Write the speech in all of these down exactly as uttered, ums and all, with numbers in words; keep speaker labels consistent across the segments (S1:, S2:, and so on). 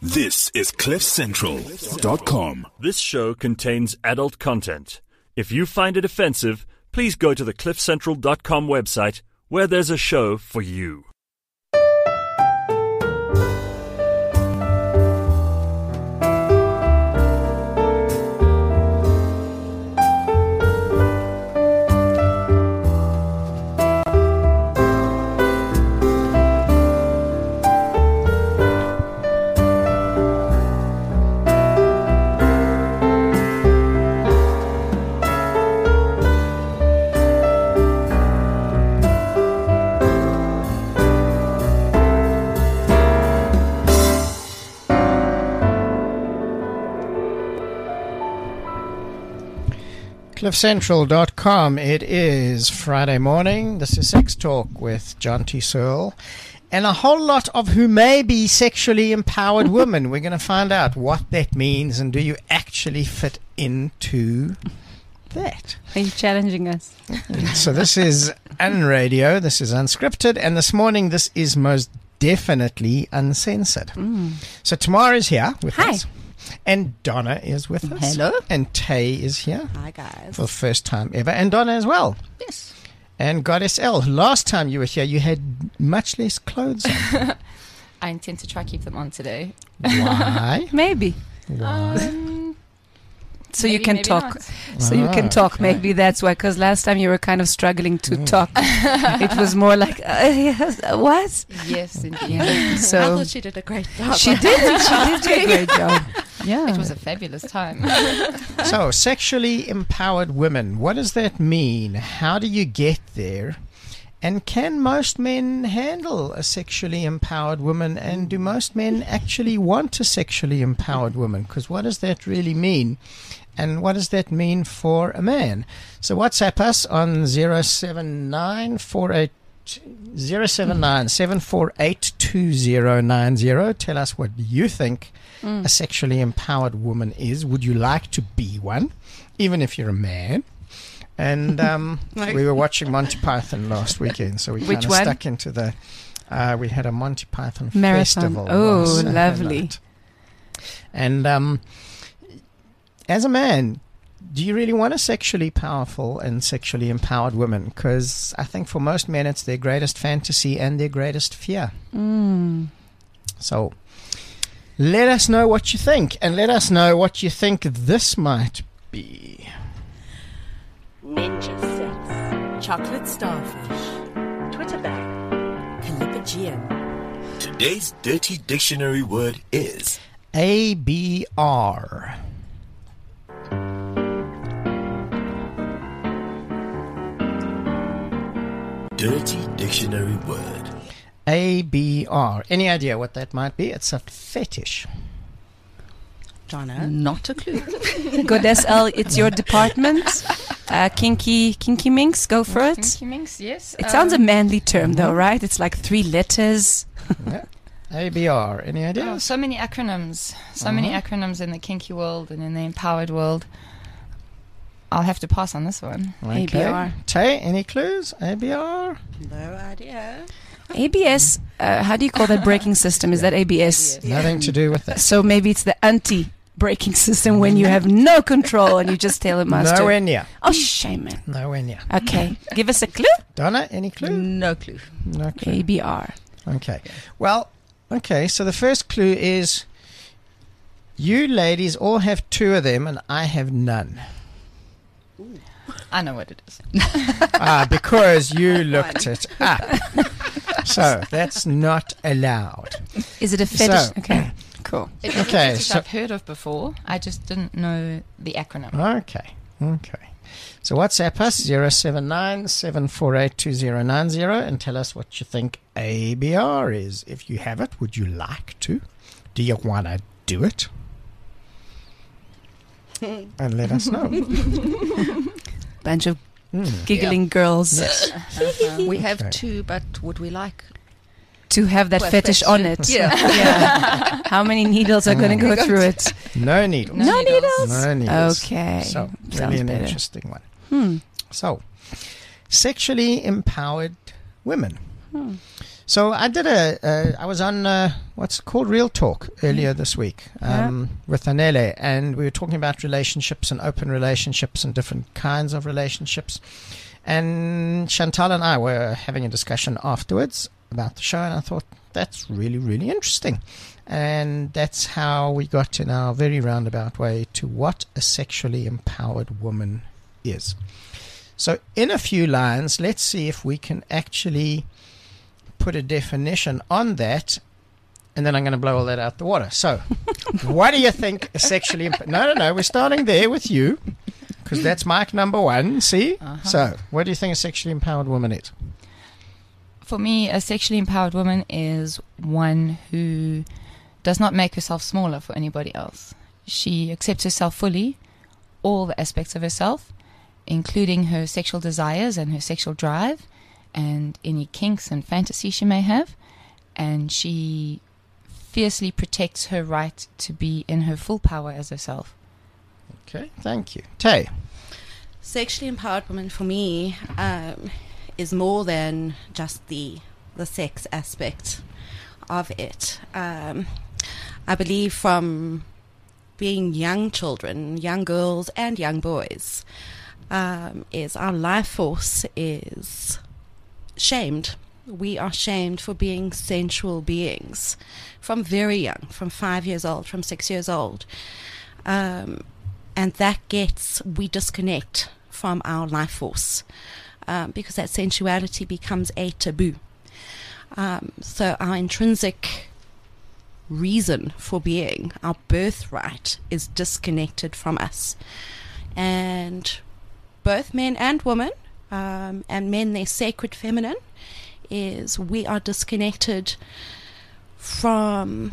S1: This is cliff central dot com.
S2: This show contains adult content. If you find it offensive, please go to the cliff central dot com website where there's a show for you.
S3: cliff central dot com. It is Friday morning. This is Sex Talk with John T. Searle and a whole lot of who may be sexually empowered women. We're going to find out what that means and do you actually fit into that?
S4: Are you challenging us?
S3: So this is Unradio. This is unscripted. And this morning, this is most definitely uncensored.
S4: Mm.
S3: So Tamara is here with
S4: Hi.
S3: us. And Donna is with us.
S4: Hello.
S3: And Tay is here.
S5: Hi, guys.
S3: For the first time ever. And Donna as well.
S5: Yes.
S3: And Goddess L. Last time you were here, you had much less clothes on.
S5: I intend to try keep them on today.
S3: Why?
S4: Maybe.
S3: Why?
S5: Um,
S4: So
S5: maybe,
S4: you can
S5: maybe
S4: talk.
S5: not.
S4: So you can
S3: Ah,
S4: talk.
S3: okay.
S4: Maybe that's why. Because last time you were kind of struggling to
S3: Mm.
S4: talk. It was more like, uh, yes, uh, what?
S5: Yes, indeed.
S4: Yeah.
S5: I
S4: So
S5: thought she did a great job.
S4: she did. She did do a great job. Yeah.
S5: It was a fabulous time.
S3: So, sexually empowered women. What does that mean? How do you get there? And can most men handle a sexually empowered woman? And do most men actually want a sexually empowered woman? Because what does that really mean? And what does that mean for a man? So WhatsApp us on zero seven nine four eight zero seven nine seven four eight two zero nine zero. Tell us what you think
S4: Mm.
S3: a sexually empowered woman is. Would you like to be one, even if you're a man? And um,
S5: Like-
S3: we were watching Monty Python last weekend, so we
S4: Which
S3: kind of
S4: one?
S3: stuck into the. Uh, we had a Monty Python
S4: Marathon.
S3: festival.
S4: Oh,
S3: on Saturday
S4: lovely.
S3: night. And um, as a man, do you really want a sexually powerful and sexually empowered woman? Because I think for most men, it's their greatest fantasy and their greatest fear.
S4: Mm.
S3: So let us know what you think, and let us know what you think this might be.
S6: Ninja sex, chocolate starfish, Twitterback, Calipigian.
S1: Today's dirty dictionary word is
S3: A B R.
S1: dirty dictionary word.
S3: A B R. Any idea what that might be? It's a fetish.
S5: Donna?
S6: Not a clue.
S4: Goddess L, it's your department. Uh, kinky, kinky minx, go for it.
S5: Kinky minx, yes.
S4: It sounds a
S5: Um,
S4: manly term, though, right? It's like three letters.
S3: Yeah. A B R. Any
S5: Oh,
S3: ideas?
S5: so many acronyms. So many
S3: Uh-huh.
S5: acronyms in the kinky world and in the empowered world. I'll have to pass on this one.
S4: A B R.
S3: Tay, any clues? A B R?
S6: No idea.
S4: A B S, uh, how do you call that braking system? Is that A B S?
S3: Nothing to do with that.
S4: So maybe it's the anti-braking system when you have no control and you just tell the master.
S3: Nowhere near.
S4: Oh, shame, man.
S3: Nowhere near.
S4: Okay, give us a clue.
S3: Donna, any clue?
S6: No clue.
S3: No clue.
S4: A B R.
S3: Okay. Well, okay, so the first clue is you ladies all have two of them and I have none.
S5: I know what it is.
S3: Ah, because you looked it up. So that's not allowed.
S4: Is it a fetish?
S3: So-
S4: Okay, cool.
S5: It is
S3: Okay,
S5: a fetish
S3: so-
S5: I've heard of before. I just didn't know the acronym.
S3: Okay. Okay. So WhatsApp us zero seven nine seven four eight two zero nine zero and tell us what you think A B R is. If you have it, would you like to? Do you want to do it? And let us know.
S4: Bunch of
S3: Mm.
S4: giggling girls
S3: Yes.
S6: We have
S3: Okay.
S6: two, but would we like?
S4: to have that
S6: Well,
S4: fetish
S6: fetish.
S4: on it.
S6: Yeah.
S4: Yeah. How many needles are going to go through it?
S3: No needles.
S5: No needles.
S3: No needles.
S4: Okay.
S3: So,
S4: Sounds
S3: really an
S4: better.
S3: interesting one.
S4: Hmm.
S3: So, sexually empowered women.
S4: Hmm.
S3: So I did a, uh, I was on uh, what's it called Real Talk earlier this week um,
S4: Yeah.
S3: with Anele, and we were talking about relationships and open relationships and different kinds of relationships. And Chantal and I were having a discussion afterwards about the show, and I thought that's really, really interesting. And that's how we got in our very roundabout way to what a sexually empowered woman is. So in a few lines, let's see if we can actually put a definition on that, and then I'm going to blow all that out the water. So, what do you think a sexually emp- no, no, no, we're starting there with you, because that's mic number one, see?
S5: Uh-huh.
S3: So, what do you think a sexually empowered woman is?
S5: For me, a sexually empowered woman is one who does not make herself smaller for anybody else. She accepts herself fully, all the aspects of herself, including her sexual desires and her sexual drive, and any kinks and fantasies she may have, and she fiercely protects her right to be in her full power as herself.
S3: Okay, thank you. Tay.
S6: Sexually empowered woman for me um, is more than just the the sex aspect of it. Um, I believe from being young children, young girls and young boys, um, is our life force is shamed. We are shamed for being sensual beings from very young, from five years old, from six years old. Um, and that gets, we disconnect from our life force um, because that sensuality becomes a taboo. Um, so our intrinsic reason for being, our birthright, is disconnected from us. And both men and women, Um, and men, their sacred feminine, is we are disconnected from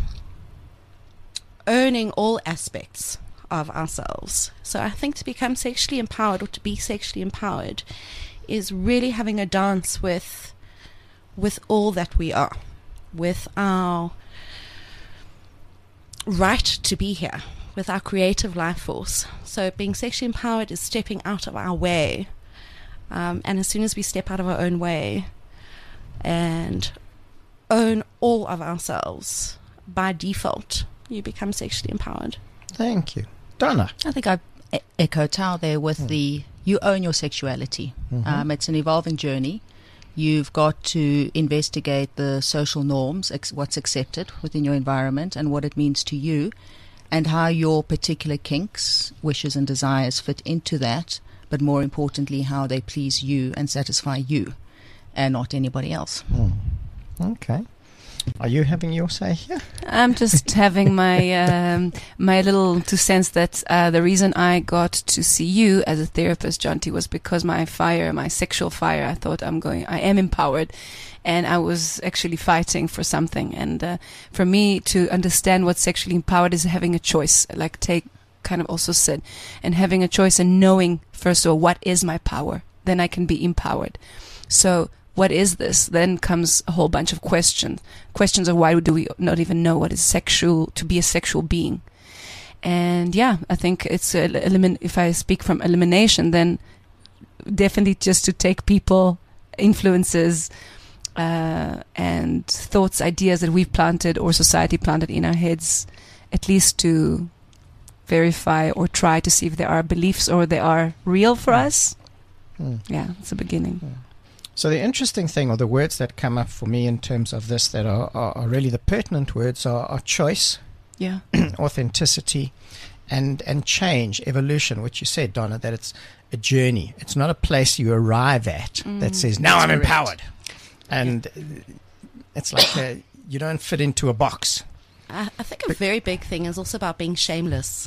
S6: owning all aspects of ourselves. So I think to become sexually empowered, or to be sexually empowered, is really having a dance with with all that we are, with our right to be here, with our creative life force. So being sexually empowered is stepping out of our way. Um, and as soon as we step out of our own way and own all of ourselves, by default, you become sexually empowered.
S3: Thank you. Donna.
S7: I think I e- echo Tao there with the you own your sexuality. Um, it's an evolving journey. You've got to investigate the social norms, ex- what's accepted within your environment and what it means to you, and how your particular kinks, wishes and desires fit into that, but more importantly, how they please you and satisfy you and not anybody else.
S3: Okay. Are you having your say here?
S4: I'm just having my um, my little two cents that uh, the reason I got to see you as a therapist, Jonty, was because my fire, my sexual fire, I thought I'm going, I am empowered, and I was actually fighting for something. And uh, for me to understand what sexually empowered is having a choice, like take kind of also said, and having a choice and knowing first of all what is my power, then I can be empowered. So what is this? Then comes a whole bunch of questions. Questions of why do we not even know what is sexual, to be a sexual being? And yeah, I think it's, a, elimin- if I speak from elimination, then definitely just to take people, influences, uh, and thoughts, ideas that we've planted or society planted in our heads, at least to verify or try to see if there are beliefs or they are real for us.
S3: Mm.
S4: Yeah, it's a beginning.
S3: Mm. So the interesting thing, or the words that come up for me in terms of this that are, are, are really the pertinent words, are, are choice,
S4: Yeah.
S3: authenticity, and and change, evolution, which you said, Donna, that it's a journey. It's not a place you arrive at that says, now I'm
S7: correct.
S3: empowered. And it's like a, you don't fit into a box.
S6: I, I think a very big thing is also about being shameless.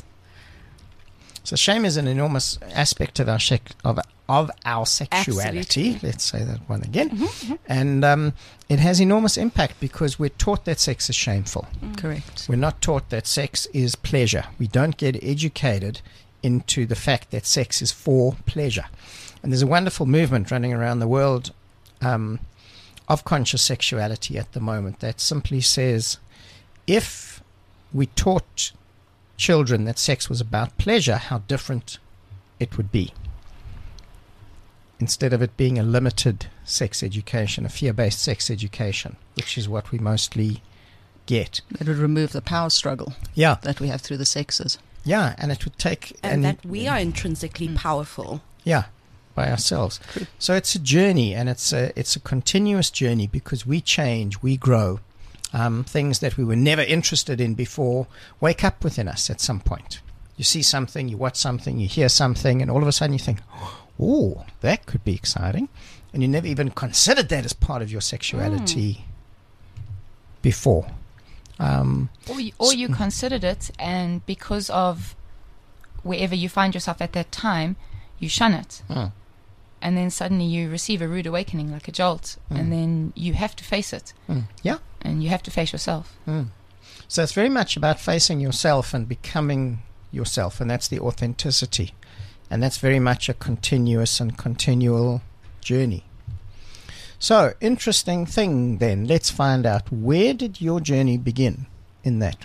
S3: So shame is an enormous aspect of our sec- of of our sexuality.
S6: Absolutely.
S3: Let's say that one again, and um, it has enormous impact because we're taught that sex is shameful.
S7: Correct.
S3: We're not taught that sex is pleasure. We don't get educated into the fact that sex is for pleasure. And there's a wonderful movement running around the world um, of conscious sexuality at the moment that simply says, if we taught children that sex was about pleasure, how different it would be. Instead of it being a limited sex education, a fear-based sex education, which is what we mostly get.
S7: It would remove the power struggle
S3: Yeah,
S7: that we have through the sexes.
S3: yeah, and it would take
S6: And, that we are intrinsically powerful.
S3: yeah, by ourselves. So it's a journey, and it's a it's a continuous journey because we change, we grow. Um, things that we were never interested in before wake up within us at some point. You see something, you watch something, you hear something, and all of a sudden you think, oh, that could be exciting. And you never even considered that as part of your sexuality mm. before. Um,
S5: Or you, or you considered it, and because of wherever you find yourself at that time, you shun it.
S3: Mm.
S5: And then suddenly you receive a rude awakening, like a jolt,
S3: Mm.
S5: and then you have to face it.
S3: Mm. Yeah.
S5: And you have to face yourself.
S3: Mm. So it's very much about facing yourself and becoming yourself, and that's the authenticity. And that's very much a continuous and continual journey. So, interesting thing then. Let's find out, where did your journey begin in that?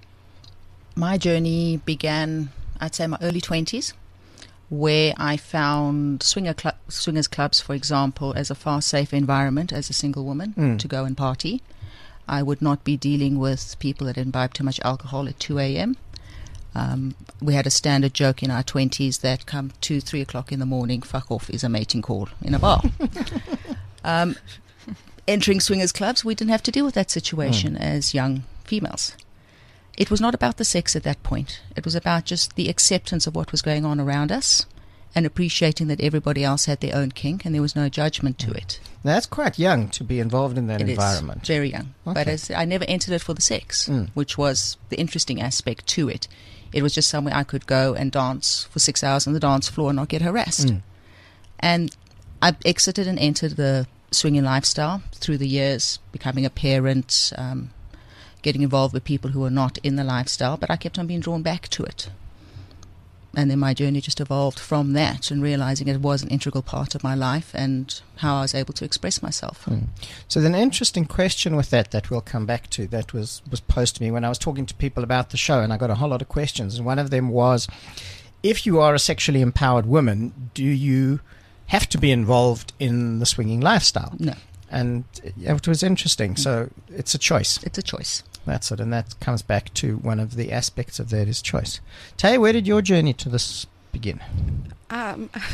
S7: My journey began, I'd say, my early twenties, where I found swinger cl- swingers clubs, for example, as a far safer environment as a single woman
S3: Mm.
S7: to go and party. I would not be dealing with people that imbibe too much alcohol at two a.m. Um, we had a standard joke in our twenties that come two, three o'clock in the morning, fuck off is a mating call in a bar. um, entering swingers clubs, we didn't have to deal with that situation mm. as young females. It was not about the sex at that point. It was about just the acceptance of what was going on around us and appreciating that everybody else had their own kink and there was no judgment to it.
S3: Now, that's quite young to be involved in that
S7: It
S3: environment.
S7: is very young.
S3: Okay.
S7: But as I never entered it for the sex,
S3: Mm.
S7: which was the interesting aspect to it. It was just somewhere I could go and dance for six hours on the dance floor and not get harassed.
S3: Mm.
S7: And I exited and entered the swinging lifestyle through the years, becoming a parent, um, getting involved with people who were not in the lifestyle, but I kept on being drawn back to it. And then my journey just evolved from that and realizing it was an integral part of my life and how I was able to express myself.
S3: Mm. So there's an interesting question with that that we'll come back to that was, was posed to me when I was talking to people about the show, and I got a whole lot of questions. And one of them was, if you are a sexually empowered woman, do you have to be involved in the swinging lifestyle?
S7: No.
S3: And it was interesting. So it's a choice.
S7: It's a choice.
S3: That's it. And that comes back to one of the aspects of that is choice. Tay, where did your journey to this begin?
S6: Um, I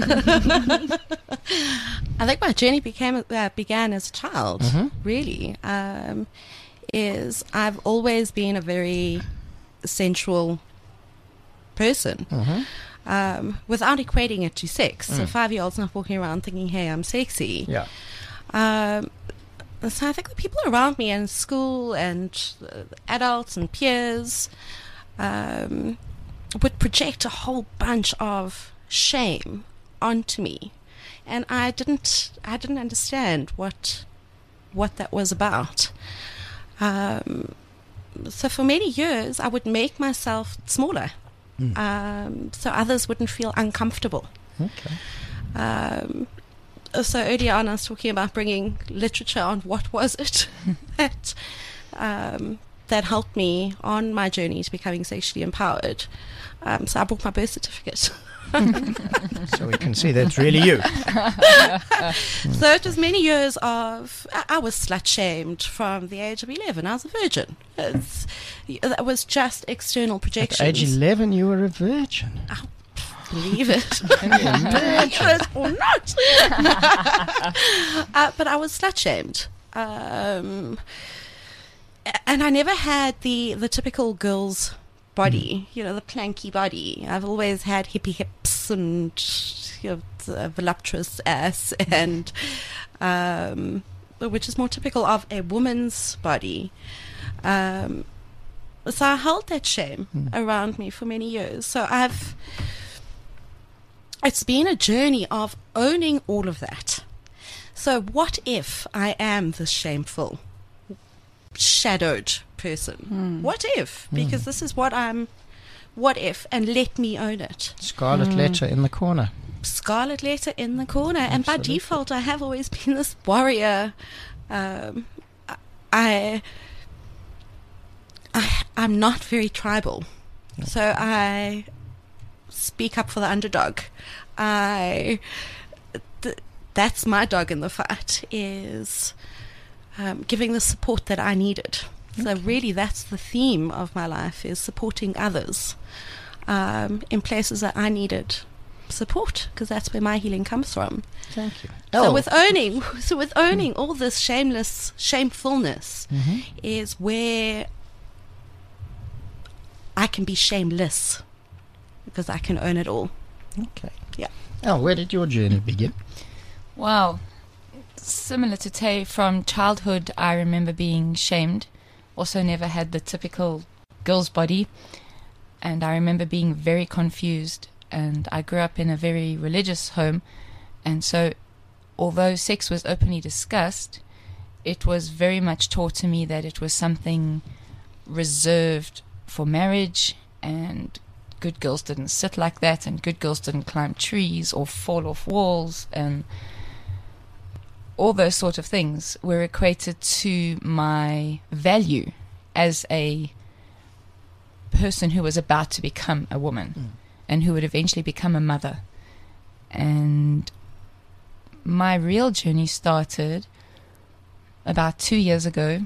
S6: think my journey became uh, began as a child,
S3: Mm-hmm.
S6: really. Um, is I've always been a very sensual person.
S3: Mm-hmm.
S6: Um, without equating it to sex.
S3: Mm.
S6: So five-year-olds not walking around thinking, hey, I'm sexy.
S3: Yeah.
S6: Um, so I think the people around me in school and uh, adults and peers um, would project a whole bunch of shame onto me, and I didn't I didn't understand what what that was about. Um, so for many years I would make myself smaller, mm. um, so others wouldn't feel uncomfortable.
S3: Okay.
S6: Um, so earlier on I was talking about bringing literature on what was it that um, that helped me on my journey to becoming sexually empowered. Um, so I brought my birth certificate.
S3: So we can see that's really you.
S6: So it was many years of, I, I was slut shamed from the age of eleven. I was a virgin. It's, that was just external projections.
S3: At age eleven, you were a virgin.
S6: Oh, believe it.
S3: Can you imagine?
S6: Believe it or not. uh, but I was slut shamed. Um, and I never had the, the typical girl's body, you know, the planky body. I've always had hippie hips and, you know, a voluptuous ass, and um, which is more typical of a woman's body. Um, so I held that shame mm. around me for many years. So I've, it's been a journey of owning all of that. So what if I am this shameful, shadowed person?
S4: Mm.
S6: What if? Because mm. this is what I'm, what if, and let me own it.
S3: Scarlet
S4: Mm.
S3: letter in the corner.
S6: Scarlet letter in the corner. And by
S3: Absolutely.
S6: default, I have always been this warrior. Um, I, I, I'm not very tribal.
S3: Yeah.
S6: So I speak up for the underdog. I, th- that's my dog in the fight, is um, giving the support that I needed. So really that's the theme of my life, is supporting others um, in places that I needed support, because that's where my healing comes from.
S3: Thank you.
S6: So
S3: Oh.
S6: with owning, so with owning all this shameless shamefulness
S3: Mm-hmm.
S6: is where I can be shameless, because I can own it all.
S3: Okay.
S6: Yeah.
S3: Oh, where did your journey begin?
S5: Wow. Similar to Tay, from childhood, I remember being shamed. Also never had the typical girl's body. And I remember being very confused. And I grew up in a very religious home. And so, although sex was openly discussed, it was very much taught to me that it was something reserved for marriage, and good girls didn't sit like that, and good girls didn't climb trees or fall off walls, and all those sort of things were equated to my value as a person who was about to become a woman mm. and who would eventually become a mother. And my real journey started about two years ago.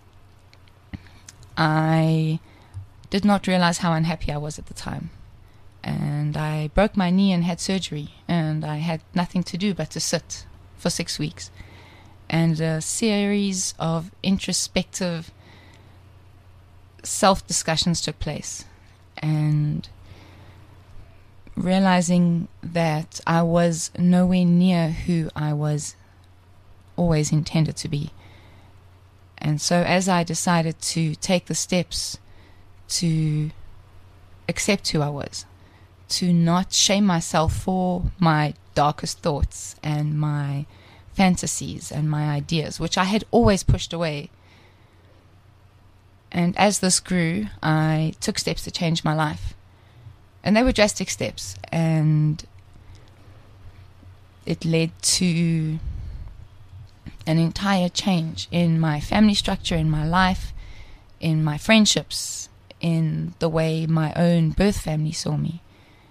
S5: I did not realize how unhappy I was at the time. And I broke my knee and had surgery, and I had nothing to do but to sit for six weeks. And a series of introspective self-discussions took place. And realizing that I was nowhere near who I was always intended to be. And so as I decided to take the steps to accept who I was, to not shame myself for my darkest thoughts and my fantasies and my ideas, which I had always pushed away. And as this grew, I took steps to change my life. And they were drastic steps, and it led to an entire change in my family structure, in my life, in my friendships, in the way my own birth family saw me.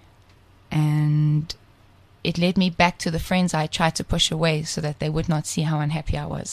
S5: And it led me back to the friends I tried to push away so that they would not see how unhappy I was.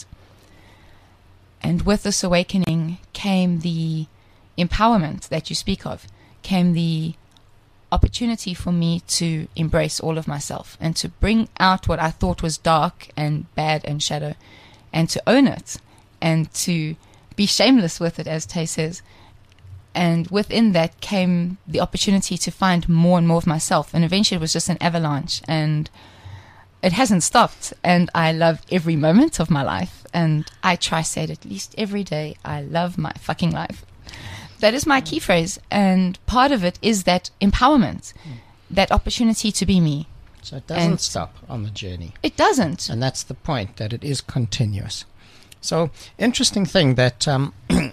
S5: And with this awakening came the empowerment that you speak of, came the opportunity for me to embrace all of myself and to bring out what I thought was dark and bad and shadow, and to own it and to be shameless with it, as Tay says. And within that came the opportunity to find more and more of myself. And eventually it was just an avalanche, and it hasn't stopped. And I love every moment of my life. And I try to say it at least every day. I love my fucking life. That is my key phrase. And part of it is that empowerment, that opportunity to be me.
S3: So it doesn't
S5: And
S3: stop on the journey.
S5: It doesn't.
S3: And that's the point, that it is continuous. So, interesting thing that um, I'm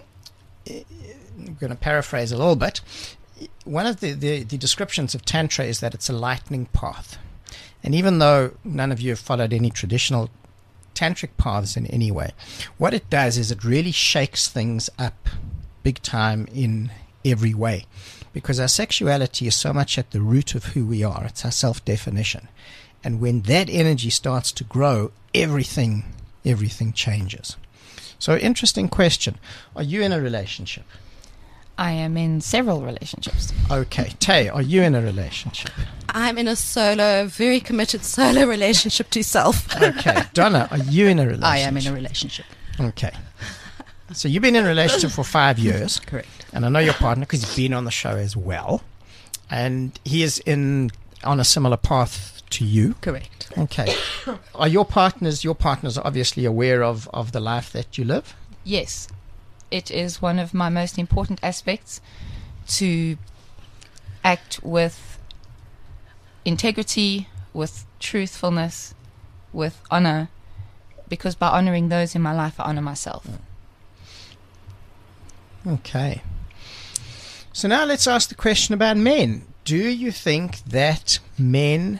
S3: going to paraphrase a little bit. One of the, the, the descriptions of Tantra is that it's a lightning path. And even though none of you have followed any traditional tantric paths in any way, what it does is it really shakes things up big time in every way. Because our sexuality is so much at the root of who we are. It's our self-definition. And when that energy starts to grow, everything, everything changes. So, interesting question. Are you in a relationship?
S5: I am in several relationships.
S3: Okay. Tay, are you in a relationship?
S6: I'm in a solo, very committed solo relationship to self.
S3: Okay. Donna, are you in a relationship?
S7: I am in a relationship.
S3: Okay. So you've been in a relationship for five years.
S7: Correct.
S3: And I know your partner because he's been on the show as well. And he is in on a similar path to you.
S7: Correct.
S3: Okay. Are your partners, your partners are obviously aware of, of the life that you live?
S5: Yes. It is one of my most important aspects to act with integrity, with truthfulness, with honor, because by honoring those in my life, I honor myself.
S3: Okay. So now let's ask the question about men. Do you think that men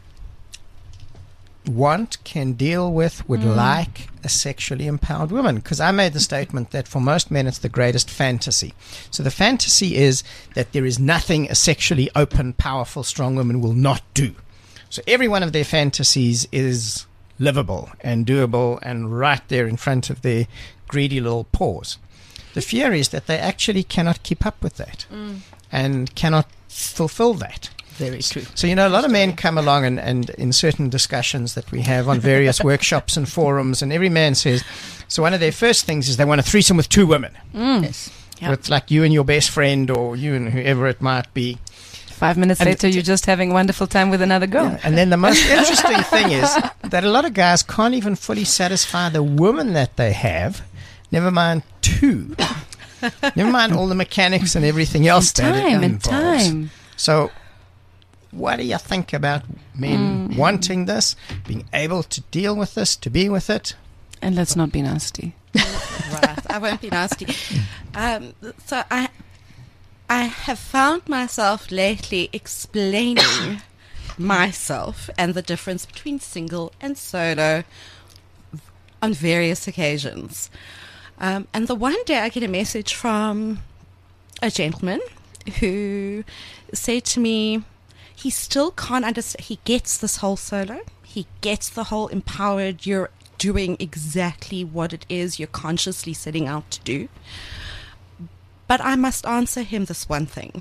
S3: want, can deal with, would mm. like a sexually empowered woman? Because I made the statement that for most men it's the greatest fantasy. So the fantasy is that there is nothing a sexually open, powerful, strong woman will not do. So every one of their fantasies is livable and doable and right there in front of their greedy little paws. The fear is that they actually cannot keep up with that
S6: Mm.
S3: and cannot fulfill that.
S7: Very true.
S3: So, you know, a lot of men come along and, and in certain discussions that we have on various workshops and forums, and every man says, so one of their first things is they want a threesome with two women.
S4: Mm.
S7: Yes.
S4: Yeah.
S3: With like you and your best friend or you and whoever it might be.
S4: Five minutes
S3: And-
S4: later, you're just having a wonderful time with another girl.
S3: Yeah, and then the most interesting thing is that a lot of guys can't even fully satisfy the woman that they have, never mind two. Never mind all the mechanics and everything else that it
S4: Time and
S3: involves.
S4: time.
S3: So, what do you think about men
S4: Mm.
S3: wanting this, being able to deal with this, to be with it?
S4: And let's not be nasty.
S6: Right, I won't be nasty. Um, so I, I have found myself lately explaining myself and the difference between single and solo on various occasions. Um, and the one day I get a message from a gentleman who said to me, he still can't understand. He gets this whole solo. He gets the whole empowered. You're doing exactly what it is you're consciously setting out to do. But I must answer him this one thing.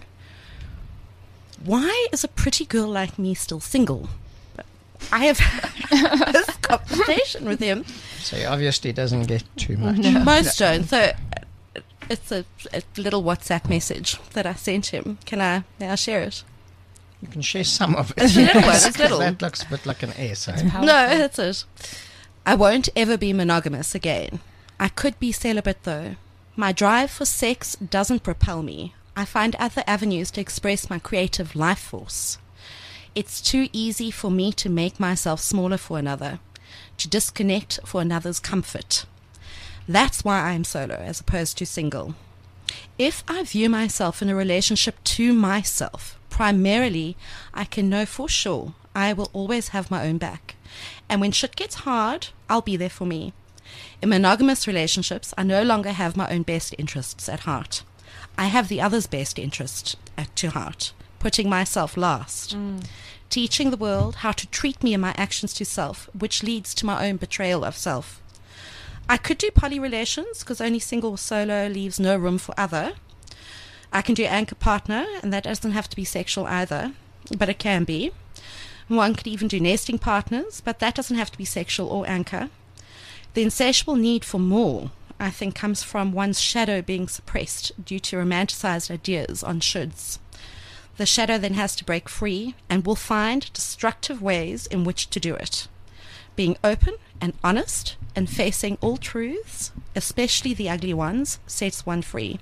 S6: Why is a pretty girl like me still single? I have had this conversation with him.
S3: So he obviously doesn't get too much.
S6: Most don't. So uh, it's a, a little WhatsApp message that I sent him. Can I now share it?
S3: You can share some of it.
S6: It's little one, it's
S3: 'Cause
S6: little.
S3: That looks a bit like an essay.
S5: Powerful.
S6: No, that's it. I won't ever be monogamous again. I could be celibate though. My drive for sex doesn't propel me. I find other avenues to express my creative life force. It's too easy for me to make myself smaller for another, to disconnect for another's comfort. That's why I am solo as opposed to single. If I view myself in a relationship to myself, primarily, I can know for sure I will always have my own back. And when shit gets hard, I'll be there for me. In monogamous relationships, I no longer have my own best interests at heart. I have the other's best interest at to heart, putting myself last. Teaching the world how to treat me and my actions to self, which leads to my own betrayal of self. I could do poly relations, because only single or solo leaves no room for other. I can do anchor partner, and that doesn't have to be sexual either, but it can be. One could even do nesting partners, but that doesn't have to be sexual or anchor. The insatiable need for more, I think, comes from one's shadow being suppressed due to romanticized ideas on shoulds. The shadow then has to break free and will find destructive ways in which to do it. Being open and honest and facing all truths, especially the ugly ones, sets one free.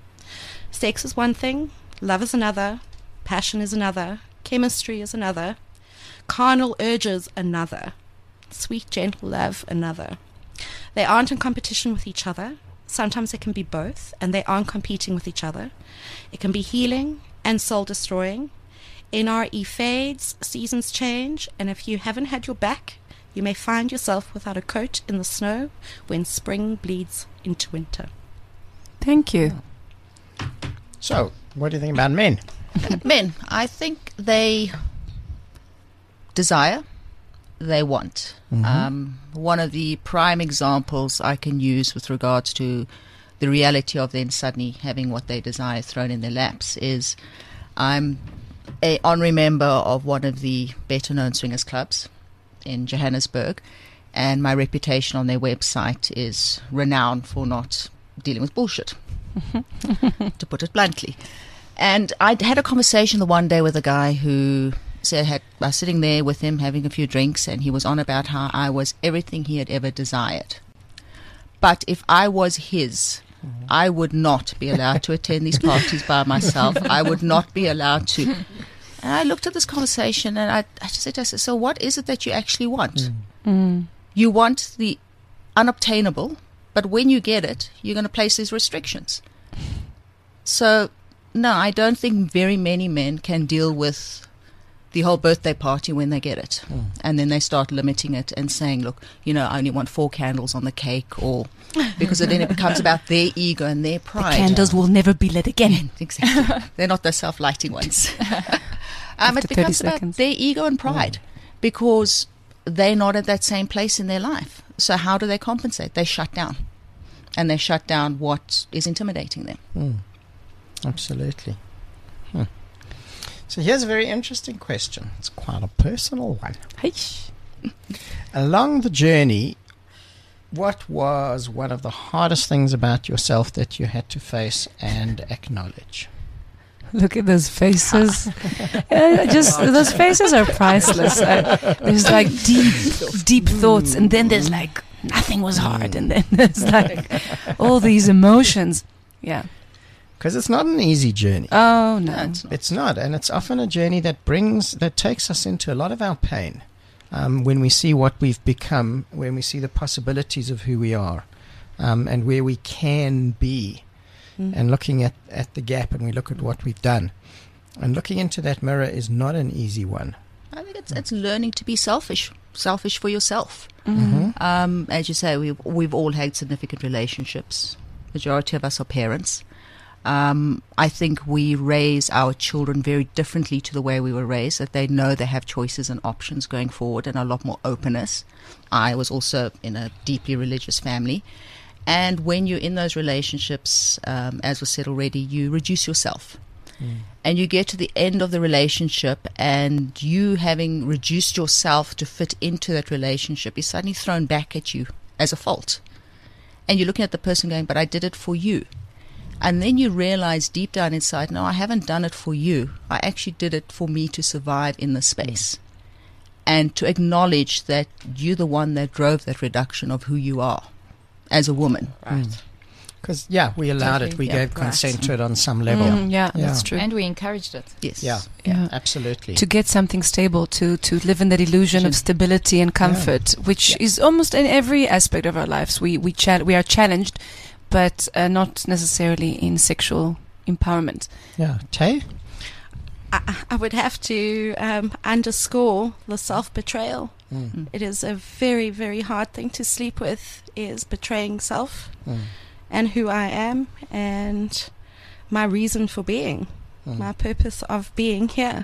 S6: Sex is one thing, love is another, passion is another, chemistry is another, carnal urges another, sweet gentle love another. They aren't in competition with each other. Sometimes they can be both, and they aren't competing with each other. It can be healing and soul-destroying. N R E fades, seasons change, and if you haven't had your back, you may find yourself without a coat in the snow when spring bleeds into winter.
S4: Thank you.
S3: So, what do you think about men?
S7: Men, I think they desire, they want. Um, one of the prime examples I can use with regards to the reality of them suddenly having what they desire thrown in their laps is I'm a honorary member of one of the better known swingers clubs in Johannesburg, and my reputation on their website is renowned for not dealing with bullshit, to put it bluntly. And I had a conversation the one day with a guy who said, had, I was sitting there with him having a few drinks, and he was on about how I was everything he had ever desired. But if I was his, I would not be allowed to attend these parties by myself. I would not be allowed to. And I looked at this conversation and I, I just said to myself, so what is it that you actually want?
S4: Mm.
S7: You want the unobtainable, but when you get it, you're going to place these restrictions. So, no, I don't think very many men can deal with the whole birthday party when they get it.
S3: Mm.
S7: And then they start limiting it and saying, look, you know, I only want four candles on the cake, or because then it becomes about their ego and their pride.
S4: Candles will never be lit again.
S7: Exactly. They're not the self-lighting ones. um,
S4: After
S7: it
S4: thirty
S7: becomes about
S4: seconds.
S7: their ego and pride, because they're not at that same place in their life. So how do they compensate? They shut down. And they shut down what is intimidating them.
S3: Mm. Absolutely. Hmm. So here's a very interesting question. It's quite a personal one.
S4: Hey.
S3: Along the journey, what was one of the hardest things about yourself that you had to face and acknowledge?
S4: Look at those faces. uh, just those faces are priceless. Uh, there's like deep, deep thoughts, and then there's like nothing was hard, and then there's like all these emotions. Yeah.
S3: Because it's not an easy journey.
S4: Oh no,
S7: it's not.
S3: It's not, and it's often a journey that brings, that takes us into a lot of our pain. Um, when we see what we've become, when we see the possibilities of who we are, um, and where we can be, mm. and looking at, at the gap, and we look at what we've done. And looking into that mirror is not an easy one.
S7: I think it's it's learning to be selfish, selfish for yourself.
S3: Mm-hmm.
S7: Um, as you say, we've, we've all had significant relationships. Majority of us are parents. Um, I think we raise our children very differently to the way we were raised, that they know they have choices and options going forward and a lot more openness. I was also in a deeply religious family. And when you're in those relationships, um, as was said already, you reduce yourself. Mm. And you get to the end of the relationship, and you having reduced yourself to fit into that relationship is suddenly thrown back at you as a fault. And you're looking at the person going, but I did it for you. And then you realize deep down inside, no, I haven't done it for you. I actually did it for me to survive in the space. And to acknowledge that you're the one that drove that reduction of who you are as a woman.
S3: Right. Because, yeah, we allowed
S7: Totally,
S3: it. We
S7: yeah,
S3: gave
S7: right.
S3: consent to it on some level.
S4: Mm, yeah,
S3: Yeah.
S4: that's true.
S5: And we encouraged it.
S7: Yes.
S3: Yeah,
S4: Yeah.
S3: absolutely.
S4: To get something stable, to, to live in that illusion of stability and comfort, which
S7: Yeah.
S4: is almost in every aspect of our lives. We we cha- we are challenged, but uh, not necessarily in sexual empowerment.
S3: Yeah. Tay?
S6: I, I would have to um, underscore the self-betrayal.
S3: Mm.
S6: It is a very, very hard thing to sleep with, is betraying self
S3: Mm.
S6: and who I am and my reason for being,
S3: Mm.
S6: my purpose of being here.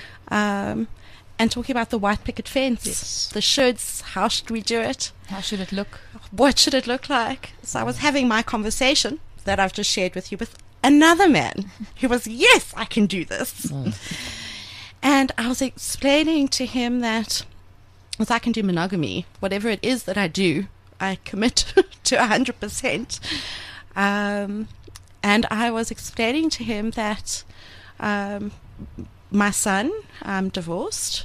S6: Um, and talking about the white picket fence,
S7: Yes.
S6: the shoulds, how should we do it?
S5: How should it look?
S6: What should it look like? So I was having my conversation that I've just shared with you with another man who was, yes, I can do this.
S3: Mm.
S6: And I was explaining to him that as I can do monogamy, whatever it is that I do, I commit to one hundred percent. Um, and I was explaining to him that um, my son, I'm divorced.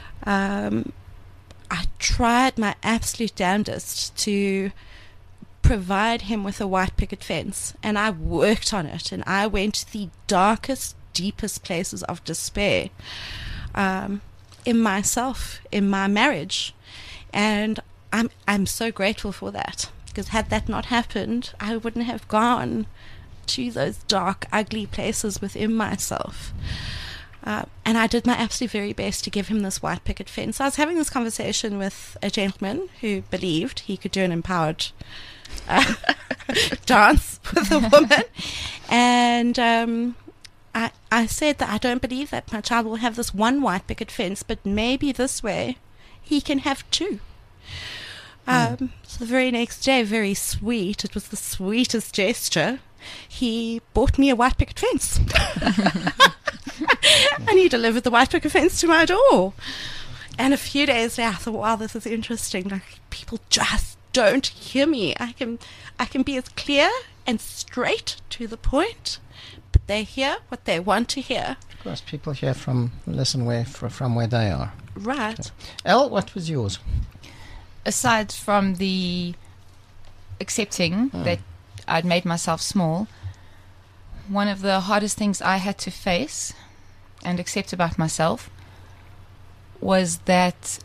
S6: Um, I tried my absolute damnedest to provide him with a white picket fence, and I worked on it, and I went to the darkest, deepest places of despair um, in myself, in my marriage, and I'm I'm so grateful for that, because had that not happened, I wouldn't have gone to those dark, ugly places within myself. Uh, and I did my absolute very best to give him this white picket fence. I was having this conversation with a gentleman who believed he could do an empowered uh, dance with a woman. And um, I, I said that I don't believe that my child will have this one white picket fence, but maybe this way he can have two. Um, mm. So the very next day, very sweet, it was the sweetest gesture, he bought me a white picket fence. And he delivered the white picket fence to my door. And a few days later, I thought, wow, this is interesting. Like, people just don't hear me. I can, I can be as clear and straight to the point, but they hear what they want to hear.
S3: Of course, people hear from, listen where, fr- from where they are.
S6: Right.
S3: Okay. Elle, what was yours?
S5: Aside from the accepting
S3: Hmm.
S5: that I'd made myself small, one of the hardest things I had to face and accept about myself was that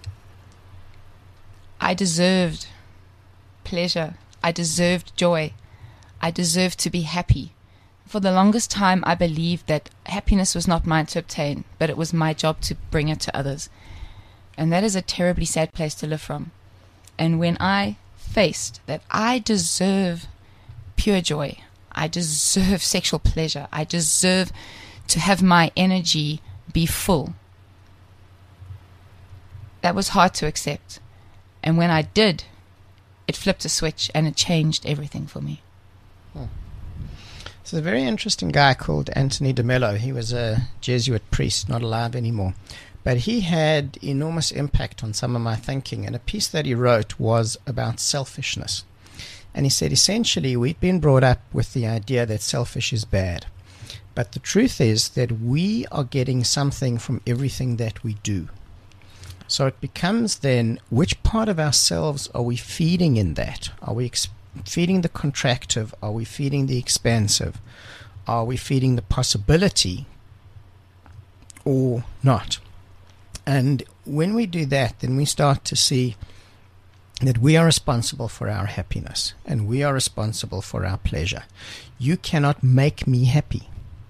S5: I deserved pleasure. I deserved joy. I deserved to be happy. For the longest time, I believed that happiness was not mine to obtain, but it was my job to bring it to others. And that is a terribly sad place to live from. And when I faced that I deserve pure joy, I deserve sexual pleasure, I deserve to have my energy be full, that was hard to accept. And when I did, it flipped a switch and it changed everything for me.
S3: Hmm. So a very interesting guy called Anthony de Mello. He was a Jesuit priest, not alive anymore. But he had enormous impact on some of my thinking. And a piece that he wrote was about selfishness. And he said, essentially, we've been brought up with the idea that selfish is bad. But the truth is that we are getting something from everything that we do. So it becomes then, which part of ourselves are we feeding in that? Are we ex- feeding the contractive? Are we feeding the expansive? Are we feeding the possibility or not? And when we do that, then we start to see that we are responsible for our happiness and we are responsible for our pleasure. You cannot make me happy.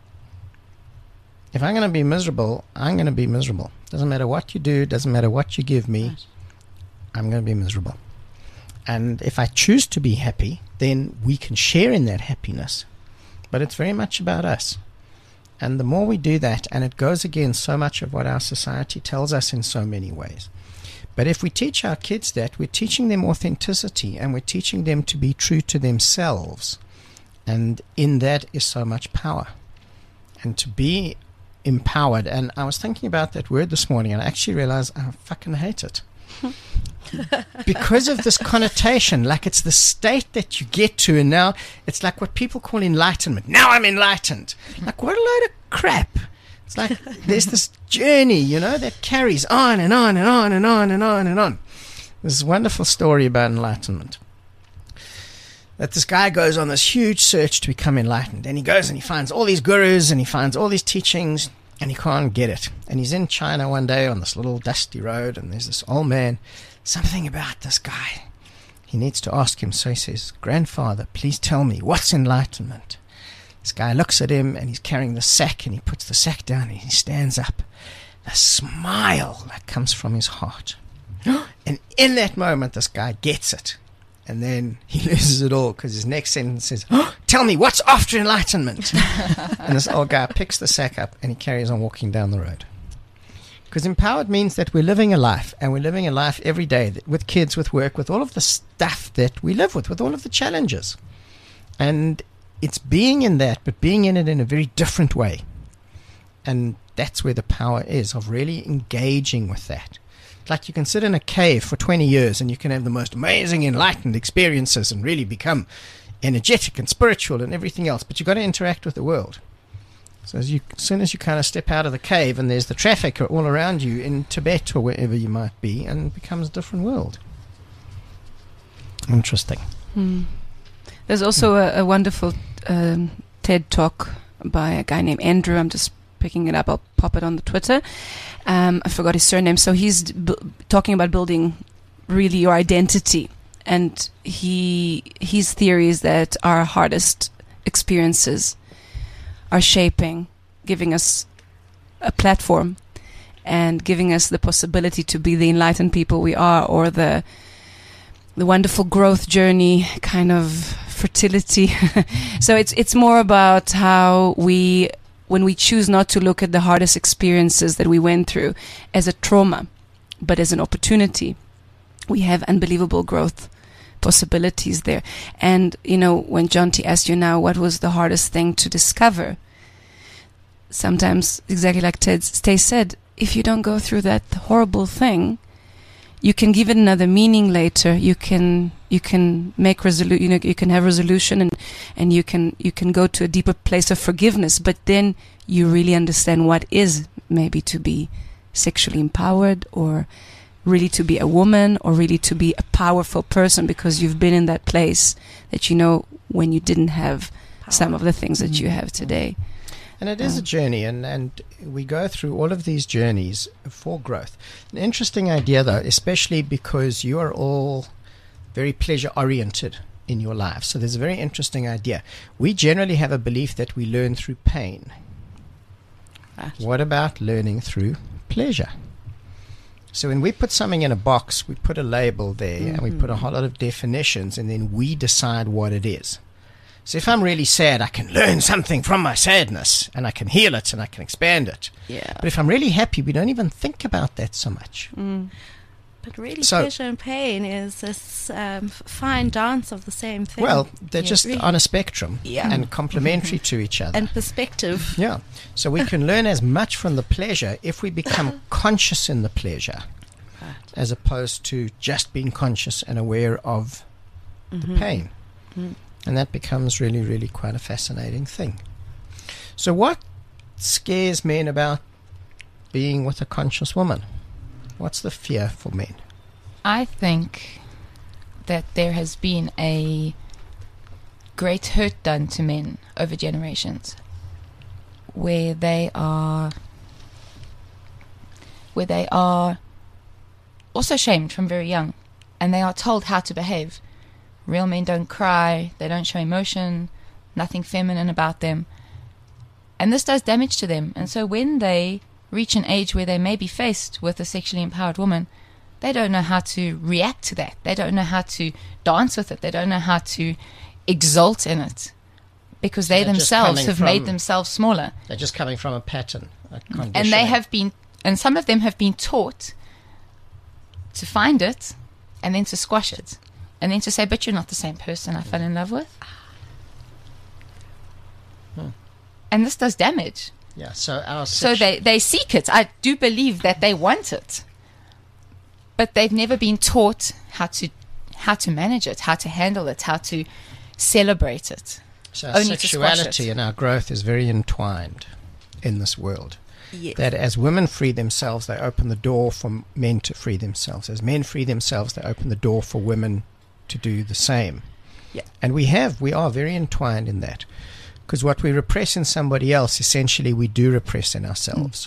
S3: If I'm going to be miserable, I'm going to be miserable. Doesn't matter what you do, doesn't matter what you give me, right. I'm going to be miserable. And if I choose to be happy, then we can share in that happiness. But it's very much about us. And the more we do that, and it goes against so much of what our society tells us in so many ways. But if we teach our kids that, we're teaching them authenticity and we're teaching them to be true to themselves. And in that is so much power. And to be empowered. And I was thinking about that word this morning and I actually realized I fucking hate it. Because of this connotation, like it's the state that you get to, and now it's like what people call enlightenment. Now I'm enlightened. Like, what a load of crap. It's like there's this journey, you know, that carries on and on and on and on and on and on. There's a wonderful story about enlightenment. That this guy goes on this huge search to become enlightened. And he goes and he finds all these gurus and he finds all these teachings and he can't get it. And he's in China one day on this little dusty road and there's this old man. Something about this guy. He needs to ask him. So he says, "Grandfather, please tell me, what's enlightenment?" This guy looks at him and he's carrying the sack and he puts the sack down and he stands up. A smile that comes from his heart. And in that moment, this guy gets it. And then he loses it all because his next sentence says, "Oh, tell me, what's after enlightenment?" And this old guy picks the sack up and he carries on walking down the road. Because empowered means that we're living a life, and we're living a life every day with kids, with work, with all of the stuff that we live with, with all of the challenges. And it's being in that, but being in it in a very different way. And that's where the power is, of really engaging with that. Like you can sit in a cave for twenty years and you can have the most amazing enlightened experiences and really become energetic and spiritual and everything else, but you've got to interact with the world. So as, you, as soon as you kind of step out of the cave and there's the traffic all around you in Tibet or wherever you might be, and it becomes a different world. Interesting.
S4: Hmm. There's also a, a wonderful um, TED talk by a guy named Andrew. I'm just picking it up. I'll pop it on the Twitter. Um, I forgot his surname. So he's b- talking about building really your identity. And he his theory is that our hardest experiences are shaping, giving us a platform and giving us the possibility to be the enlightened people we are, or the the wonderful growth journey, kind of fertility. So it's it's more about how we, when we choose not to look at the hardest experiences that we went through as a trauma, but as an opportunity, we have unbelievable growth possibilities there. And, you know, when Jonty asked you now, what was the hardest thing to discover? Sometimes, exactly like Ted Stay said, if you don't go through that horrible thing, you can give it another meaning later. You can you can make resolu- you know, you can have resolution, and, and you can you can go to a deeper place of forgiveness. But then you really understand what is maybe to be sexually empowered, or really to be a woman, or really to be a powerful person, because you've been in that place that you know when you didn't have Power. Some of the things that you have today.
S3: And it is
S4: um,
S3: a journey, and, and we go through all of these journeys for growth. An interesting idea, though, especially because you are all very pleasure-oriented in your life. So there's a very interesting idea. We generally have a belief that we learn through pain.
S6: Right.
S3: What about learning through pleasure? So when we put something in a box, we put a label there, mm-hmm. and we put a whole lot of definitions, and then we decide what it is. So if I'm really sad, I can learn something from my sadness, and I can heal it, and I can expand it.
S6: Yeah.
S3: But if I'm really happy, we don't even think about that so much.
S4: Mm.
S6: But really,
S3: So-
S6: pleasure and pain is this um, f- fine dance of the same thing.
S3: Well, they're
S5: Yeah.
S3: just
S6: Really.
S3: on a spectrum
S6: Yeah.
S3: and complementary to each other.
S6: and perspective.
S3: Yeah. So we can learn as much from the pleasure if we become conscious in the pleasure,
S6: Right.
S3: as opposed to just being conscious and aware of
S6: Mhm.
S3: the pain.
S6: Mhm.
S3: And that becomes really, really quite a fascinating thing. So what scares men about being with a conscious woman? What's the fear for men?
S5: I think that there has been a great hurt done to men over generations, where they are, where they are also shamed from very young, and they are told how to behave. Real men don't cry, they don't show emotion, nothing feminine about them, and this does damage to them. And so when they reach an age where they may be faced with a sexually empowered woman, they don't know how to react to that. They don't know how to dance with it. They don't know how to exult in it, because they
S3: they're just
S5: themselves
S3: coming
S5: have made
S3: from-
S5: themselves smaller.
S3: They're just coming from a pattern, a
S5: And they
S3: conditioning.
S5: have been, and some of them have been taught to find it and then to squash it. And then to say, but you're not the same person I fell in love with.
S3: Hmm.
S5: And this does damage.
S3: Yeah, so our
S5: So
S3: sex-
S5: they, they seek it. I do believe that they want it. But they've never been taught how to how to manage it, how to handle it, how to celebrate it.
S3: So our
S5: only to squash
S3: sexuality
S5: it.
S3: and our growth is very entwined in this world.
S6: Yes.
S3: That as women free themselves, they open the door for men to free themselves. As men free themselves, they open the door for women to do the same.
S6: Yeah.
S3: And we have, we are very entwined in that. Because what we repress in somebody else, essentially we do repress in ourselves.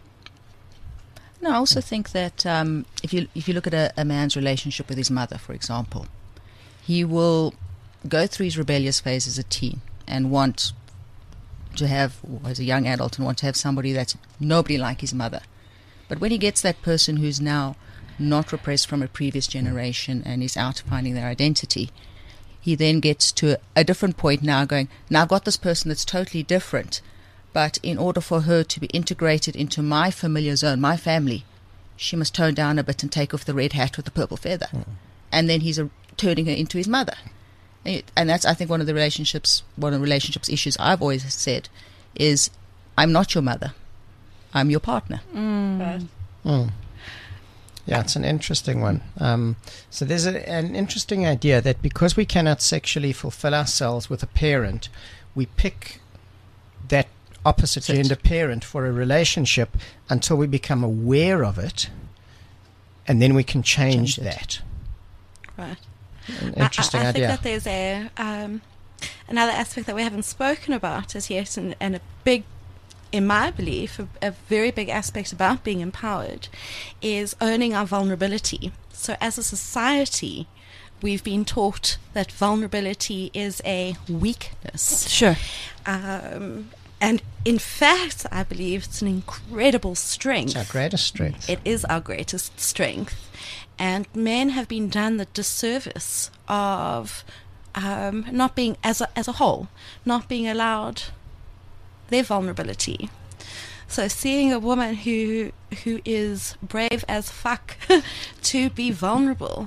S7: No, I also think that um, if you if you look at a, a man's relationship with his mother, for example, he will go through his rebellious phase as a teen and want to have, as a young adult, and want to have somebody that's nobody like his mother. But when he gets that person who's now not repressed from a previous generation and is out finding their identity, he then gets to a, a different point now going, now I've got this person that's totally different, but in order for her to be integrated into my familiar zone, my family, she must tone down a bit and take off the red hat with the purple feather. Mm. And then he's a, turning her into his mother. And that's, I think, one of the relationships, one of the relationships issues I've always said is, I'm not your mother. I'm your partner.
S5: Mm.
S6: Right.
S3: Mm. Yeah, it's an interesting one. Um, so there's a, an interesting idea that because we cannot sexually fulfill ourselves with a parent, we pick that opposite
S7: Sit.
S3: gender parent for a relationship until we become aware of it, and then we can change,
S7: Change it.
S3: that.
S6: Right.
S3: An interesting
S6: I, I, I
S3: idea.
S6: think that there's a um, another aspect that we haven't spoken about as yet, and, and a big, in my belief, a, a very big aspect about being empowered is owning our vulnerability. So as a society, we've been taught that vulnerability is a weakness.
S4: Sure.
S6: Um, and in fact, I believe it's an incredible strength.
S3: It's our greatest strength.
S6: It is our greatest strength. And men have been done the disservice of um, not being, as a, as a whole, not being allowed their vulnerability. So seeing a woman who who is brave as fuck to be vulnerable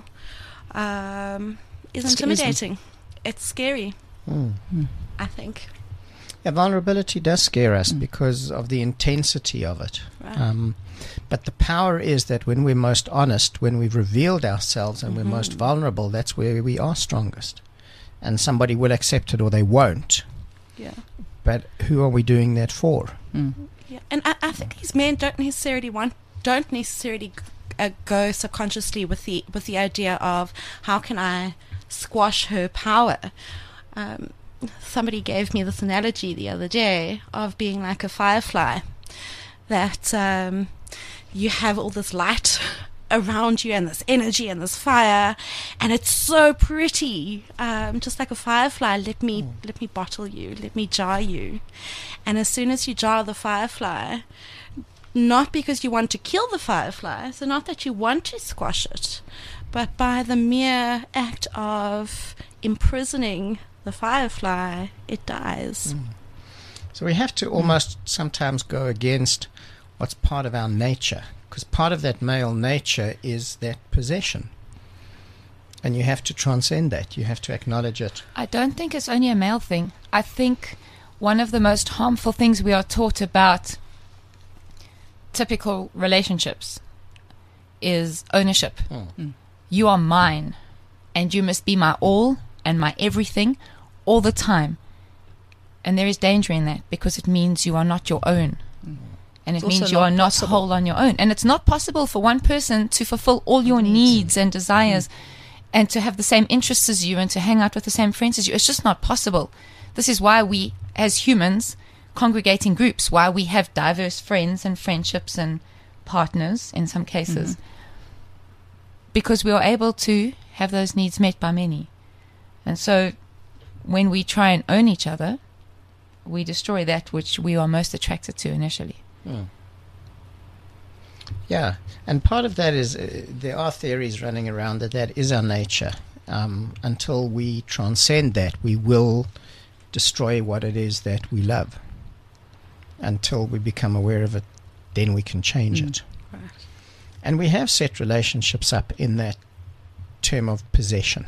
S6: um, is
S7: It's
S6: intimidating. It's scary,
S3: Mm.
S6: I think.
S3: Yeah, vulnerability does scare us
S7: Mm.
S3: because of the intensity of it.
S6: Right.
S3: Um, but the power is that when we're most honest, when we've revealed ourselves and we're most
S6: Mhm.
S3: vulnerable, that's where we are strongest. And somebody will accept it or they won't.
S6: Yeah.
S3: But who are we doing that for?
S7: Mm.
S6: Yeah, and I, I think these men don't necessarily want, don't necessarily uh, go subconsciously with the with the idea of how can I squash her power. Um, somebody gave me this analogy the other day of being like a firefly, that um, you have all this light around you and this energy and this fire, and it's so pretty, um, just like a firefly. Let me mm. let me bottle you, let me jar you, and as soon as you jar the firefly, not because you want to kill the firefly, so not that you want to squash it, but by the mere act of imprisoning the firefly, it dies.
S3: Mm. So we have to almost sometimes go against what's part of our nature, because part of that male nature is that possession. And you have to transcend that. You have to acknowledge it.
S5: I don't think it's only a male thing. I think one of the most harmful things we are taught about typical relationships is ownership.
S3: Mm.
S5: You are mine, and you must be my all and my everything all the time. And there is danger in that, because it means you are not your own.
S7: Mm.
S5: And it
S7: It's
S5: means
S7: also
S5: you
S7: not
S5: are not
S7: possible.
S5: whole on your own. And it's not possible for one person to fulfill all your needs and desires and to have the same interests as you and to hang out with the same friends as you. It's just not possible. This is why we, as humans, congregate in groups, why we have diverse friends and friendships and partners in some cases. Because we are able to have those needs met by many. And so when we try and own each other, we destroy that which we are most attracted to initially.
S3: Mm. Yeah, and part of that is uh, there are theories running around that that is our nature. Um, until we transcend that, we will destroy what it is that we love. Until we become aware of it, then we can change
S7: Mm.
S3: it.
S6: Right.
S3: And we have set relationships up in that term of possession.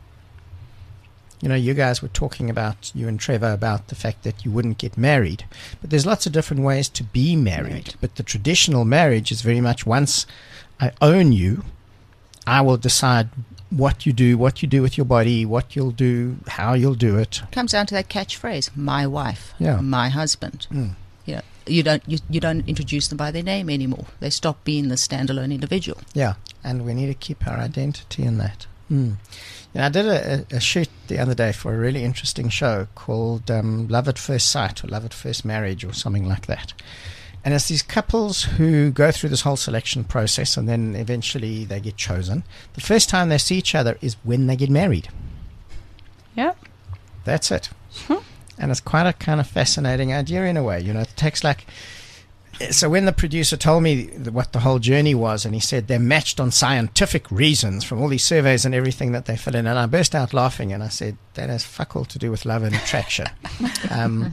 S3: You know, you guys were talking about, you and Trevor, about the fact that you wouldn't get married. But there's lots of different ways to be married.
S7: Married.
S3: But the traditional marriage is very much, once I own you, I will decide what you do, what you do with your body, what you'll do, how you'll do it.
S7: Comes down to that catchphrase, my wife,
S3: Yeah.
S7: my husband.
S3: Mm.
S7: You know, you don't you, you don't introduce them by their name anymore. They stop being the standalone individual.
S3: Yeah, and we need to keep our identity in that. Mm. You know, I did a, a shoot the other day for a really interesting show called um, Love at First Sight or Love at First Marriage or something like that. And it's these couples who go through this whole selection process and then eventually they get chosen. The first time they see each other is when they get married.
S5: Yeah.
S3: That's it. And it's quite a kind of fascinating idea in a way. You know, it takes like... So when the producer told me th- what the whole journey was, and he said they're matched on scientific reasons from all these surveys and everything that they fill in, and I burst out laughing, and I said, that has fuck all to do with love and attraction. um,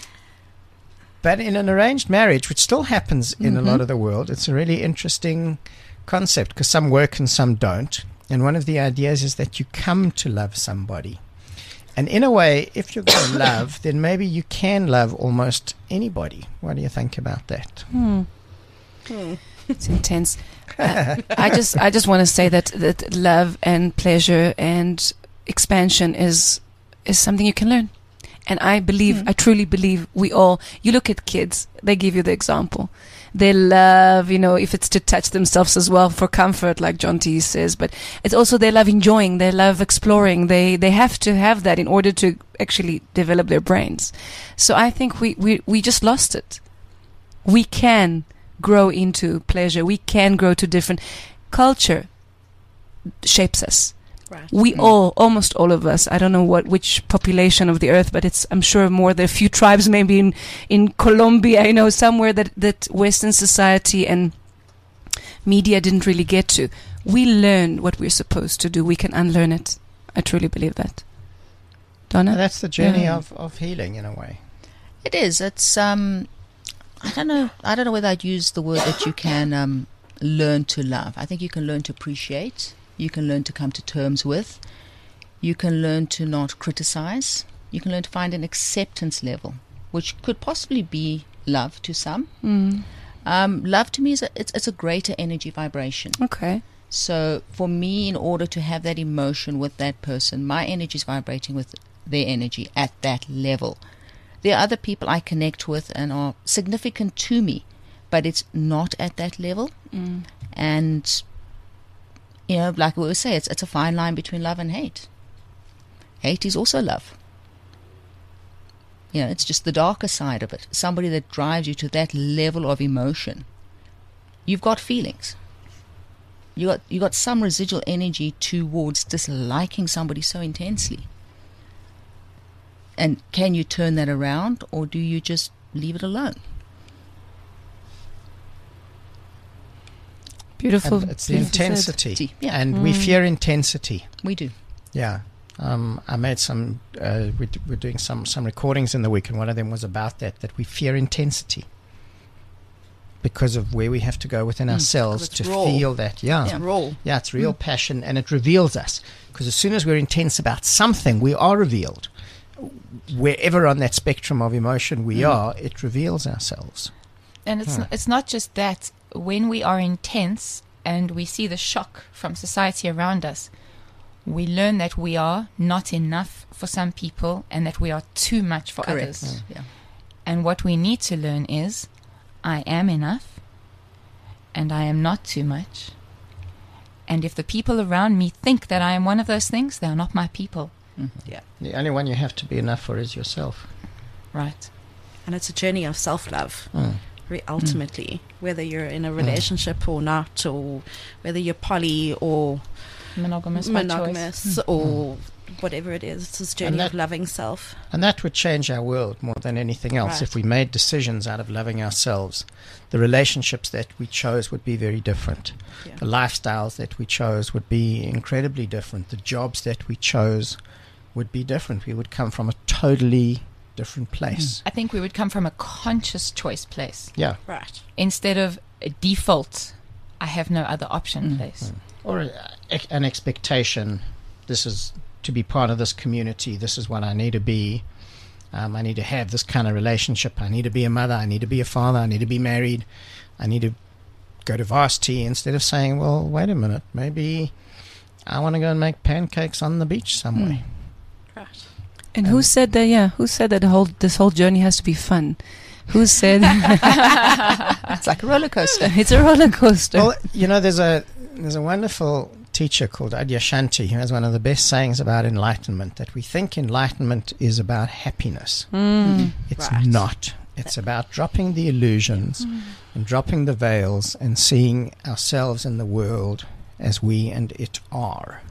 S3: but in an arranged marriage, which still happens in a lot of the world, it's a really interesting concept, because some work and some don't. And one of the ideas is that you come to love somebody. And in a way, if you're going to love, then maybe you can love almost anybody. What do you think about that?
S4: Hmm. It's intense. Uh, I just, I just want to say that that love and pleasure and expansion is is something you can learn. And I believe, I truly believe, we all. You look at kids; they give you the example. They love, you know, if it's to touch themselves as well for comfort, like John T says. But it's also they love enjoying, they love exploring. They they have to have that in order to actually develop their brains. So I think we we we just lost it. We can grow into pleasure. We can grow to different culture shapes us.
S6: Right.
S4: We all, almost all of us, I don't know what which population of the earth, but it's I'm sure more than a few tribes, maybe in in Colombia, you know, somewhere that that Western society and media didn't really get to. We learn what we're supposed to do. We can unlearn it. I truly believe that. Donna?
S3: That's the journey
S4: Yeah.
S3: of, of healing in a way.
S7: It is. It's um, I don't know. I don't know whether I'd use the word that you can um, learn to love. I think you can learn to appreciate. You can learn to come to terms with. You can learn to not criticize. You can learn to find an acceptance level, which could possibly be love to some.
S4: Mm.
S7: Um, love to me is a, it's, it's a greater energy vibration.
S4: Okay.
S7: So for me, in order to have that emotion with that person, my energy is vibrating with their energy at that level. There are other people I connect with and are significant to me, but it's not at that level.
S4: Mm.
S7: And, you know, like we always say, it's, it's a fine line between love and hate. Hate is also love. You know, it's just the darker side of it. Somebody that drives you to that level of emotion. You've got feelings. You got you got some residual energy towards disliking somebody so intensely. And can you turn that around, or do you just leave it alone?
S4: Beautiful.
S3: And it's the
S4: beautifully said.
S3: intensity.
S7: Yeah.
S3: And we
S4: Mm.
S3: fear intensity.
S7: We do.
S3: Yeah. Um, I made some, uh, we d- we're doing some, some recordings in the week, and one of them was about that, that we fear intensity. because of where we have to go within ourselves
S6: It's
S3: to
S6: raw.
S3: feel that. Yeah.
S6: It's raw.
S3: Yeah, it's real passion, and it reveals us. Because as soon as we're intense about something, we are revealed. Wherever on that spectrum of emotion we are, it reveals ourselves.
S5: And it's,
S3: Hmm.
S5: n- it's not just that. When we are intense and we see the shock from society around us, we learn that we are not enough for some people and that we are too much for
S7: Correct.
S5: others.
S7: Yeah.
S5: And what we need to learn is, I am enough and I am not too much. And if the people around me think that I am one of those things, they are not my people.
S3: The only one you have to be enough for is yourself.
S5: Right.
S6: And it's a journey of self-love.
S3: Mm.
S6: Re- ultimately, whether you're in a relationship or not, or whether you're poly or
S5: Monogamous by choice.
S6: monogamous or whatever it is, it's this journey
S3: that-
S6: of loving self.
S3: And that would change our world more than anything else.
S6: Right.
S3: If we made decisions out of loving ourselves, the relationships that we chose would be very different.
S6: Yeah.
S3: The lifestyles that we chose would be incredibly different. The jobs that we chose would be different. We would come from a totally different place.
S5: I think we would come from a conscious choice place
S3: Yeah.
S6: Right.
S5: instead of a default, I have no other option place.
S3: Or a, an expectation. This is to be part of this community. This is what I need to be. Um, I need to have this kind of relationship. I need to be a mother. I need to be a father. I need to be married. I need to go to varsity, instead of saying, well, wait a minute, maybe I want to go and make pancakes on the beach somewhere.
S6: Right.
S4: And who said that? Yeah, who said that the whole this whole journey has to be fun? Who said
S7: It's like a roller coaster.
S4: it's a roller coaster?
S3: Well, you know, there's a there's a wonderful teacher called Adyashanti who has one of the best sayings about enlightenment, that we think enlightenment is about happiness.
S4: Mm.
S3: It's
S6: Right.
S3: not. It's about dropping the illusions and dropping the veils and seeing ourselves in the world as we and it are.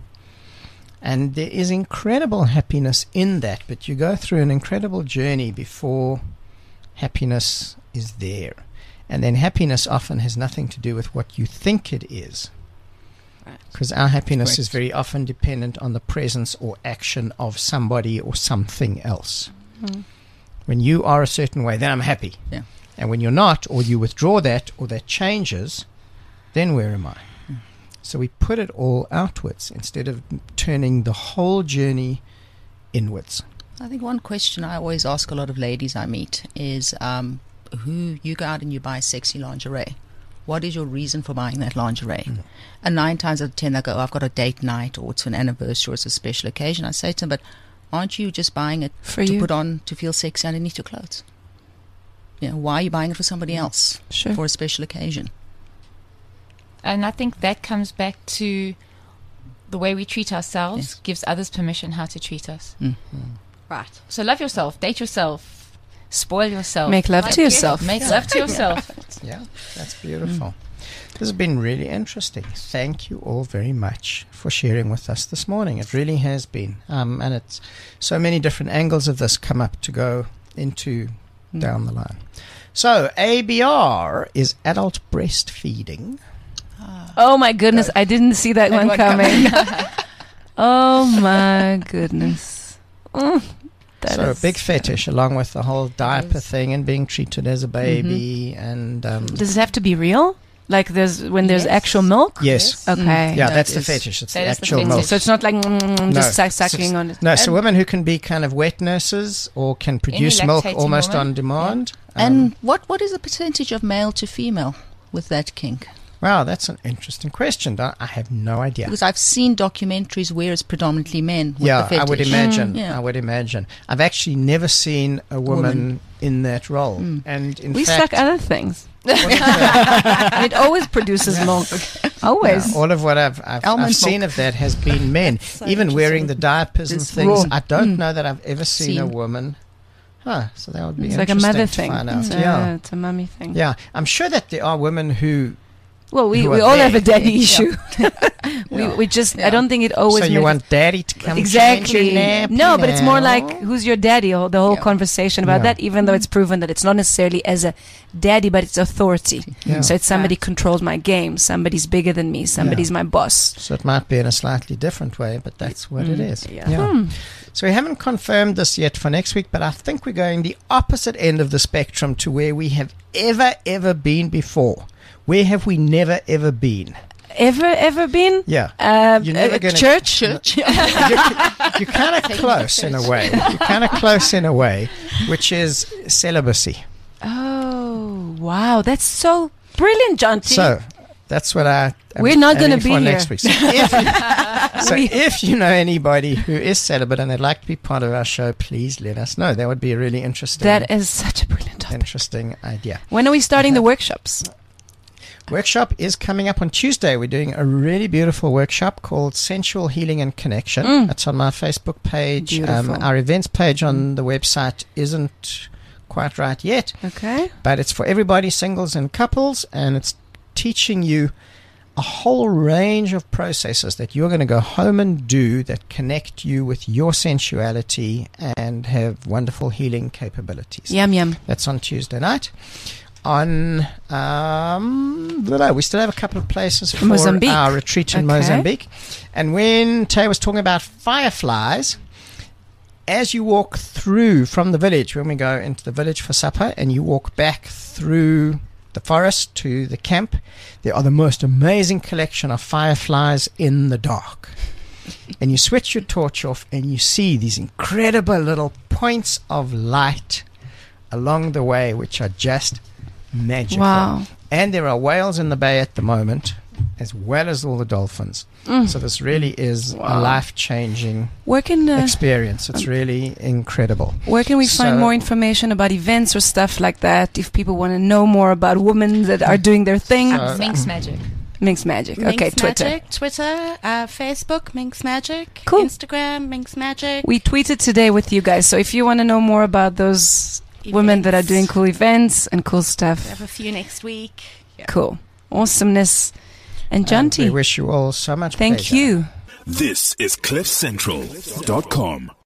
S3: And there is incredible happiness in that, but you go through an incredible journey before happiness is there. And then happiness often has nothing to do with what you think it is.
S6: Right.
S3: Because our happiness
S7: Correct.
S3: is very often dependent on the presence or action of somebody or something else.
S4: Mm.
S3: When you are a certain way, then I'm happy.
S7: Yeah.
S3: And when you're not, or you withdraw that, or that changes, then where am I? So we put it all outwards instead of turning the whole journey inwards.
S7: I think one question I always ask a lot of ladies I meet is, um, who you go out and you buy sexy lingerie. What is your reason for buying that lingerie?
S3: Mm.
S7: And nine times out of ten they go, oh, I've got a date night, or it's an anniversary, or it's a special occasion. I say to them, but aren't you just buying it
S4: For
S7: to
S4: you?
S7: put on to feel sexy underneath your clothes? You know, why are you buying it for somebody else
S4: Sure.
S7: for a special occasion?
S5: And I think that comes back to the way we treat ourselves
S7: Yes.
S5: gives others permission how to treat us.
S7: Mm.
S6: Right.
S5: So love yourself, date yourself, spoil yourself.
S4: Make love to yourself.
S5: Make love to yourself.
S3: Yeah, that's beautiful. This has been really interesting. Thank you all very much for sharing with us this morning. It really has been. Um, and it's so many different angles of this come up to go into
S7: Mm.
S3: down the line. So, A B R is adult breastfeeding.
S4: Oh my goodness, I didn't see that, one
S7: one
S4: coming. Oh my goodness. Mm, that
S3: so, a
S4: is-
S3: big fetish, along with the whole diaper
S7: is.
S3: thing and being treated as a baby. And um,
S4: Does it have to be real? Like there's when there's
S5: Yes.
S4: actual milk?
S3: yes.
S4: Okay.
S3: Yeah,
S7: That
S3: that's the
S7: is-
S3: fetish. It's
S5: that
S3: the
S5: is the
S3: actual
S5: fetish.
S3: milk.
S4: So it's not like mm, just
S3: No.
S4: suck- sucking on it.
S3: No, so women who can be kind of wet nurses or can produce milk
S5: lactating
S3: almost
S5: woman.
S3: on demand. Um,
S7: And what what is the percentage of male to female with that kink?
S3: wow, that's an interesting question. I I have no idea.
S7: Because I've seen documentaries where it's predominantly men with
S3: Yeah,
S7: the fetish.
S3: I would imagine.
S7: Mm. Yeah.
S3: I would imagine. I've actually never seen a woman,
S7: Woman.
S3: in that role.
S7: Mm.
S3: And in
S4: We
S3: fact,
S4: suck other things.
S3: all of the-
S4: And it always produces milk. Always.
S3: yeah, all of what I've I've,
S7: Almond
S3: I've seen
S7: milk.
S3: of that has been men,
S6: So
S3: even wearing the diapers and
S7: This
S3: things.
S7: raw.
S3: I don't
S7: Mm.
S3: know that I've ever seen, a
S7: Seen.
S3: woman. Huh? So that would be
S4: It's like a
S3: interesting
S4: mother
S3: to
S4: thing.
S3: find out.
S4: It's, a,
S3: Yeah,
S4: it's a mummy thing.
S3: yeah. I'm sure that there are women who.
S4: Well, we,
S3: Who
S4: we
S3: are
S4: all
S3: there.
S4: have a daddy
S7: Yeah.
S4: issue. we
S3: Yeah.
S4: we just I
S7: Yeah.
S4: don't think it always.
S3: so you
S4: makes-
S3: want daddy to come change
S4: exactly
S3: your nappy
S4: no, but it's more
S3: now?
S4: like who's your daddy? Or the whole
S7: Yeah.
S4: conversation about
S3: Yeah.
S4: that. Even though it's proven that it's not necessarily as a daddy, but it's authority.
S3: Yeah.
S4: So it's somebody controls my game. Somebody's bigger than me. Somebody's my boss.
S3: So it might be in a slightly different way, but that's what it
S7: Mm.
S3: is.
S6: Yeah.
S4: Hmm.
S3: So we haven't confirmed this yet for next week, but I think we're going the opposite end of the spectrum to where we have ever, ever been before. Where have we never, ever been?
S4: Ever, ever been?
S3: Yeah.
S4: Uh,
S3: You're never
S4: uh,
S3: gonna-
S4: church?
S7: Church.
S3: You're, you're kind of close in a way. You're kind of close in a way, which is celibacy.
S4: Oh, wow. That's so brilliant, John T.
S3: So that's what I. I'm
S4: We're not gonna
S3: aiming
S4: be
S3: for
S4: here.
S3: next week. So, if, so if you know anybody who is celibate and they'd like to be part of our show, please let us know. That would be a really interesting.
S4: That is such a brilliant topic.
S3: interesting idea.
S4: When are we starting the workshops?
S3: Workshop is coming up on Tuesday. We're doing a really beautiful workshop called Sensual Healing and Connection.
S4: Mm.
S3: That's on my Facebook page. Um,
S4: Beautiful.
S3: our events page on the website isn't quite right yet,
S4: Okay.
S3: but it's for everybody, singles and couples, and it's teaching you a whole range of processes that you're going to go home and do that connect you with your sensuality and have wonderful healing capabilities.
S4: Yum, yum.
S3: That's on Tuesday night. On, um, blah, blah, we still have a couple of places for
S4: Mozambique.
S3: our retreat in
S4: Okay.
S3: Mozambique. And when Tay was talking about fireflies, as you walk through from the village, when we go into the village for supper, and you walk back through the forest to the camp, there are the most amazing collection of fireflies in the dark. And you switch your torch off and you see these incredible little points of light along the way, which are just magical.
S4: Wow.
S3: And there are whales in the bay at the moment, as well as all the dolphins.
S4: Mm.
S3: So this really is
S4: Wow.
S3: a life-changing
S4: Where can uh,
S3: experience. It's really incredible.
S4: where can we find
S3: So-
S4: more information about events or stuff like that? If people want to know more about women that are doing their thing,
S3: So-
S5: Minx Magic.
S4: Minx Magic.
S6: Minx
S4: Okay, Twitter.
S6: Magic, Twitter, uh, Facebook, Minx Magic,
S4: Cool.
S6: Instagram, Minx Magic.
S4: We tweeted today with you guys, so if you want to know more about those women that are
S6: events.
S4: doing cool events and cool
S6: We
S4: stuff,
S6: have a few next week.
S4: cool, awesomeness, and John
S3: And we
S4: T.
S3: wish you all so much
S4: Thank
S3: pleasure.
S4: you.
S1: This is cliff central dot com.